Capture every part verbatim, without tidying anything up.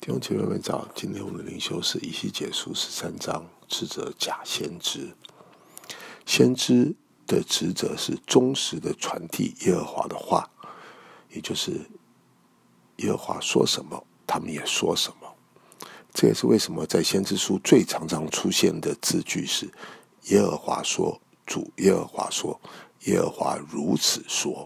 弟兄姐妹们早，今天我们的灵修是以西结书十三章，斥责假先知。先知的职责是忠实的传递耶和华的话，也就是耶和华说什么，他们也说什么。这也是为什么在先知书最常常出现的字句是耶和华说，主耶和华说，耶和华如此说，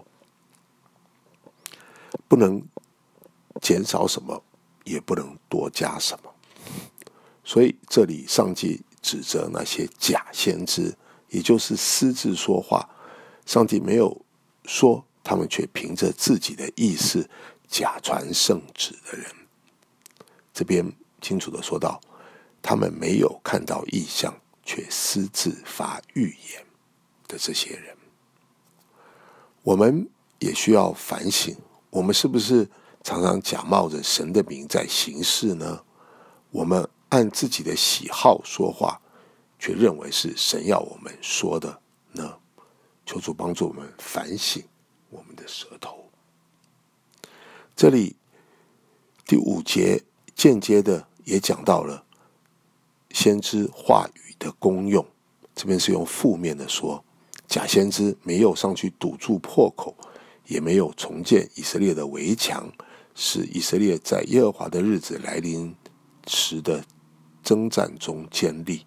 不能减少什么，也不能多加什么。所以这里上帝指责那些假先知，也就是私自说话，上帝没有说，他们却凭着自己的意思假传圣旨的人。这边清楚的说到，他们没有看到异象，却私自发预言的这些人。我们也需要反省，我们是不是常常假冒着神的名在行事呢？我们按自己的喜好说话，却认为是神要我们说的呢？求主帮助我们反省我们的舌头。这里第五节间接的也讲到了先知话语的功用，这边是用负面的说，假先知没有上去堵住破口，也没有重建以色列的围墙，使以色列在耶和华的日子来临时的征战中坚立。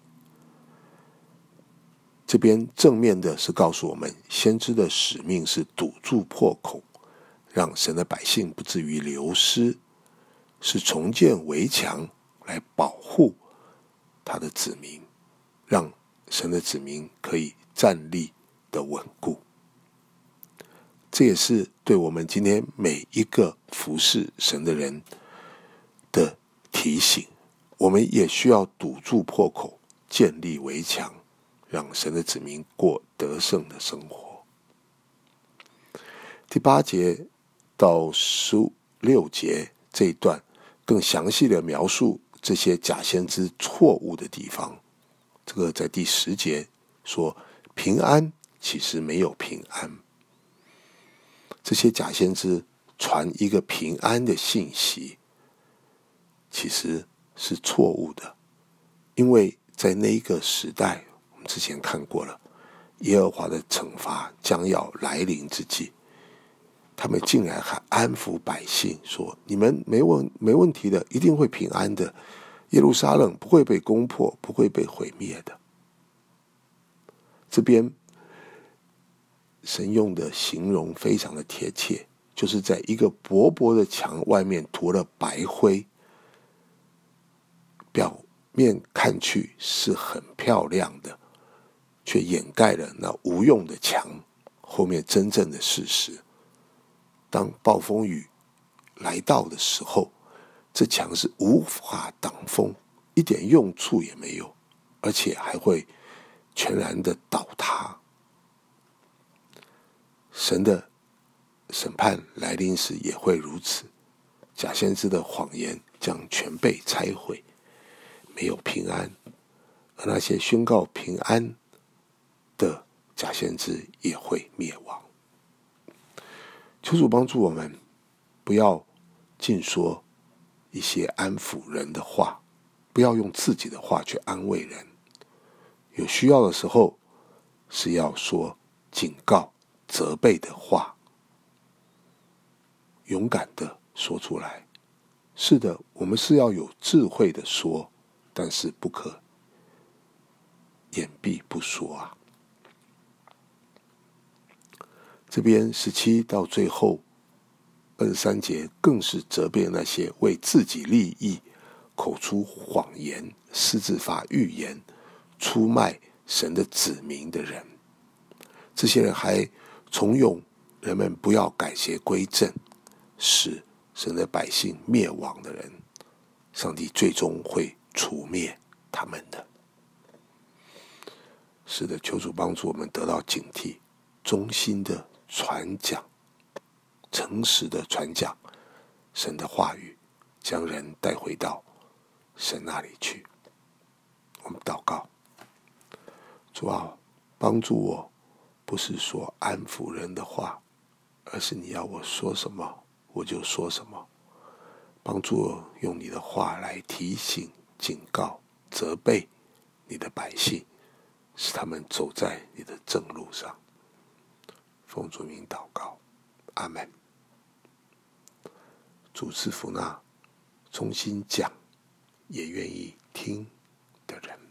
这边正面的是告诉我们，先知的使命是堵住破口，让神的百姓不至于流失，是重建围墙来保护他的子民，让神的子民可以站立的稳固。这也是对我们今天每一个服侍神的人的提醒，我们也需要堵住破口，建立围墙，让神的子民过得胜的生活。第八节到十六节这一段更详细的描述这些假先知错误的地方。这个在第十节说，平安其实没有平安，这些假先知传一个平安的信息，其实是错误的。因为在那一个时代，我们之前看过了，耶和华的惩罚将要来临之际，他们竟然还安抚百姓说，你们没问没问题的，一定会平安的，耶路撒冷不会被攻破，不会被毁灭的。这边神用的形容非常的贴切，就是在一个薄薄的墙外面涂了白灰，表面看去是很漂亮的，却掩盖了那无用的墙后面真正的事实。当暴风雨来到的时候，这墙是无法挡风，一点用处也没有，而且还会全然的倒塌。神的审判来临时也会如此，假先知的谎言将全被拆毁，没有平安，而那些宣告平安的假先知也会灭亡。求主帮助我们，不要尽说一些安抚人的话，不要用自己的话去安慰人。有需要的时候，是要说警告、责备的话，勇敢的说出来。是的，我们是要有智慧的说，但是不可掩蔽不说啊。这边十七到最后二十三节更是责备那些为自己利益口出谎言、私自发预言、出卖神的子民的人。这些人还怂恿人们不要改邪归正，使神的百姓灭亡的人，上帝最终会除灭他们的。是的，求主帮助我们得到警惕，忠心的传讲，诚实的传讲神的话语，将人带回到神那里去。我们祷告，主啊，帮助我，不是说安抚人的话，而是你要我说什么我就说什么， 帮助用你的话来提醒、警告、责备你的百姓，使他们走在你的正路上。奉主名祷告，阿们。主赐福那重新讲也愿意听的人。